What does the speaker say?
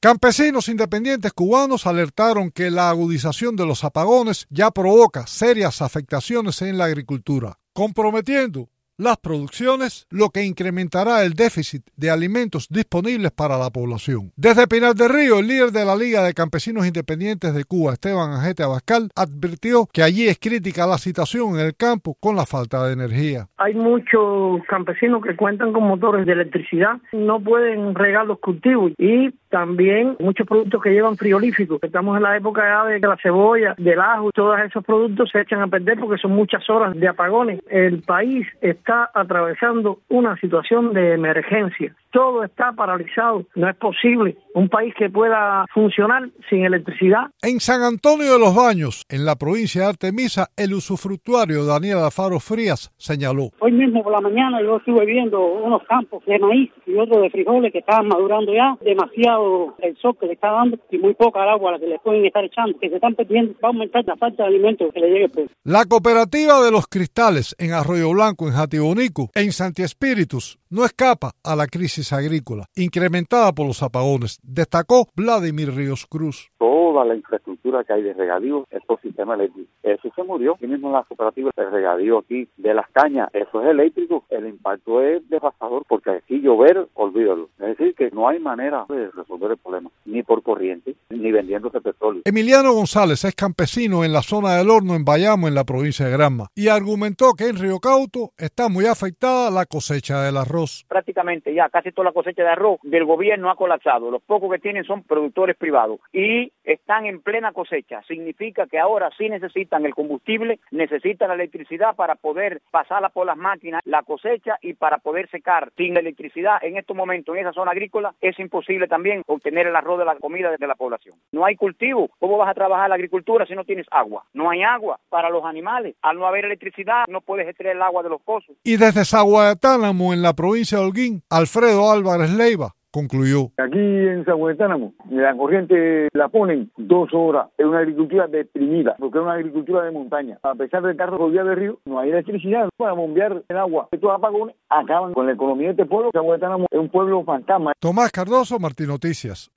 Campesinos independientes cubanos alertaron que la agudización de los apagones ya provoca serias afectaciones en la agricultura, comprometiendo las producciones, lo que incrementará el déficit de alimentos disponibles para la población. Desde Pinar del Río, el líder de la Liga de Campesinos Independientes de Cuba, Esteban Ajete Abascal, advirtió que allí es crítica la situación en el campo con la falta de energía. Hay muchos campesinos que cuentan con motores de electricidad, no pueden regar los cultivos y también muchos productos que llevan frigoríficos. Estamos en la época ya de la cebolla, del ajo, todos esos productos se echan a perder porque son muchas horas de apagones. El país está atravesando una situación de emergencia. Todo está paralizado. No es posible un país que pueda funcionar sin electricidad. En San Antonio de los Baños, en la provincia de Artemisa, el usufructuario Daniel Alfaro Frías señaló: hoy mismo por la mañana yo estuve viendo unos campos de maíz y otros de frijoles que estaban madurando ya, demasiado el sol que le está dando y muy poca el agua a la que le pueden estar echando, que se están perdiendo. Va a aumentar la falta de alimentos que le llegue al pueblo. La cooperativa de los Cristales en Arroyo Blanco, en Jatibonico, en Santi Espíritus, no escapa a la crisis agrícola, incrementada por los apagones, destacó Vladimir Ríos Cruz. Toda la infraestructura que hay de regadío es por sistema eléctrico. Eso se murió. Aquí mismo en la cooperativa de regadío aquí de las cañas, eso es eléctrico. El impacto es devastador porque aquí llover, olvídalo. Es decir, que no hay manera de resolver el problema, ni por corriente, ni vendiéndose petróleo. Emiliano González es campesino en la zona del Horno, en Bayamo, en la provincia de Granma, y argumentó que en Río Cauto está muy afectada la cosecha del arroz. Prácticamente ya casi toda la cosecha de arroz del gobierno ha colapsado. Los pocos que tienen son productores privados y están en plena cosecha. Significa que ahora sí necesitan el combustible, necesitan la electricidad para poder pasarla por las máquinas, la cosecha y para poder secar. Sin electricidad en estos momentos en esa zona agrícola es imposible también obtener el arroz de la comida de la población. No hay cultivo. ¿Cómo vas a trabajar la agricultura si no tienes agua? No hay agua para los animales. Al no haber electricidad no puedes extraer el agua de los pozos. Y desde Zaguatánamo, en la provincia de Holguín, Alfredo Álvarez Leiva concluyó: aquí en Zaguatánamo la corriente la ponen 2 horas. Es una agricultura deprimida porque es una agricultura de montaña. A pesar del carro rodilla de río, no hay electricidad para bombear el agua. Estos apagones acaban con la economía de este pueblo. Zaguatánamo es un pueblo fantasma. Tomás Cardoso, Martín Noticias.